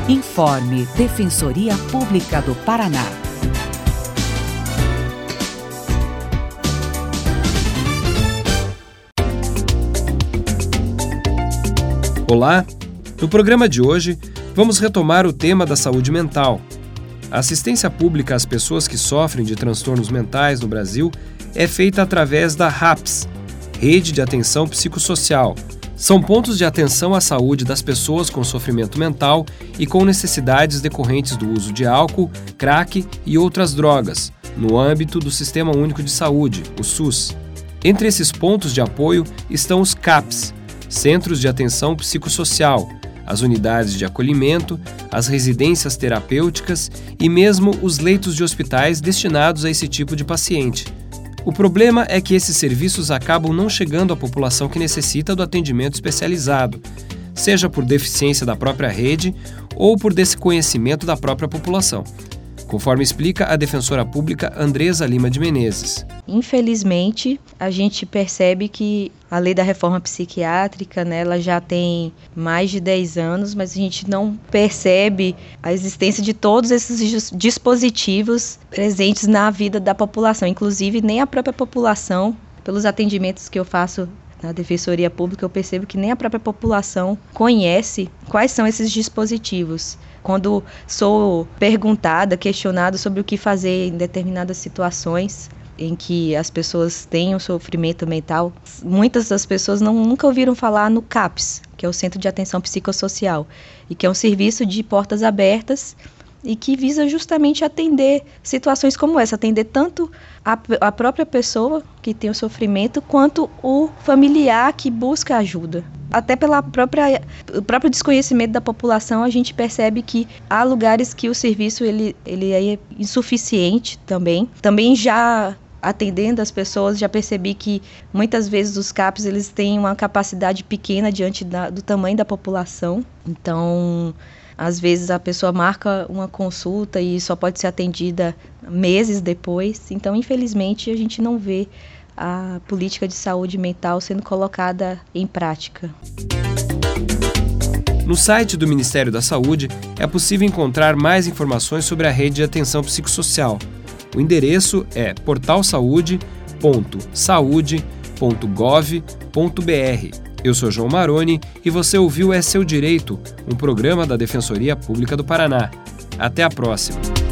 Informe Defensoria Pública do Paraná. Olá! No programa de hoje, vamos retomar o tema da saúde mental. A assistência pública às pessoas que sofrem de transtornos mentais no Brasil é feita através da RAPS, Rede de Atenção Psicossocial. São pontos de atenção à saúde das pessoas com sofrimento mental e com necessidades decorrentes do uso de álcool, crack e outras drogas, no âmbito do Sistema Único de Saúde, o SUS. Entre esses pontos de apoio estão os CAPs, Centros de Atenção Psicossocial, as unidades de acolhimento, as residências terapêuticas e mesmo os leitos de hospitais destinados a esse tipo de paciente. O problema é que esses serviços acabam não chegando à população que necessita do atendimento especializado, seja por deficiência da própria rede ou por desconhecimento da própria população, conforme explica a defensora pública Andresa Lima de Menezes. Infelizmente, a gente percebe que a lei da reforma psiquiátrica, ela já tem mais de 10 anos, mas a gente não percebe a existência de todos esses dispositivos presentes na vida da população, inclusive nem a própria população, pelos atendimentos que eu faço na Defensoria Pública, eu percebo que nem a própria população conhece quais são esses dispositivos. Quando sou perguntada, questionada sobre o que fazer em determinadas situações em que as pessoas têm um sofrimento mental, muitas das pessoas nunca ouviram falar no CAPS, que é o Centro de Atenção Psicossocial, e que é um serviço de portas abertas e que visa justamente atender situações como essa, atender tanto a própria pessoa que tem o sofrimento, quanto o familiar que busca ajuda. Até pelo próprio desconhecimento da população, a gente percebe que há lugares que o serviço ele é insuficiente também. Também já atendendo as pessoas, já percebi que muitas vezes os CAPs eles têm uma capacidade pequena diante do tamanho da população. Então, às vezes a pessoa marca uma consulta e só pode ser atendida meses depois. Então, infelizmente, a gente não vê a política de saúde mental sendo colocada em prática. No site do Ministério da Saúde é possível encontrar mais informações sobre a rede de atenção psicossocial. O endereço é portalsaude.saude.gov.br. Eu sou João Maroni e você ouviu É Seu Direito, um programa da Defensoria Pública do Paraná. Até a próxima!